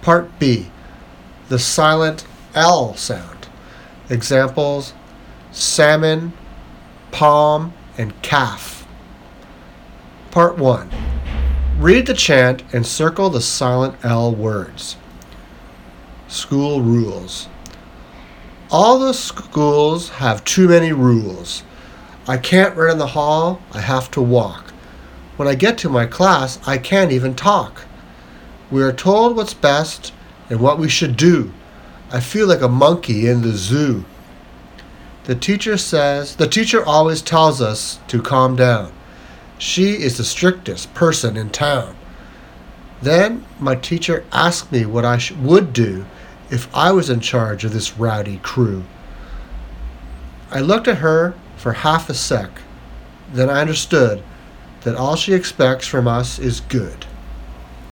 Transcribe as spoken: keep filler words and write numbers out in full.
Part B. The silent L sound. Examples: salmon, palm, and calf. Part one. Read the chant and circle the silent L words. School rules. All the schools have too many rules. I can't run in the hall, I have to walk. When I get to my class, I can't even talk. We are told what's best and what we should do. I feel like a monkey in the zoo. The teacher says, the teacher always tells us to calm down. She is the strictest person in town. Then my teacher asked me what I sh- would do if I was in charge of this rowdy crew. I looked at her for half a sec. Then I understood that all she expects from us is good.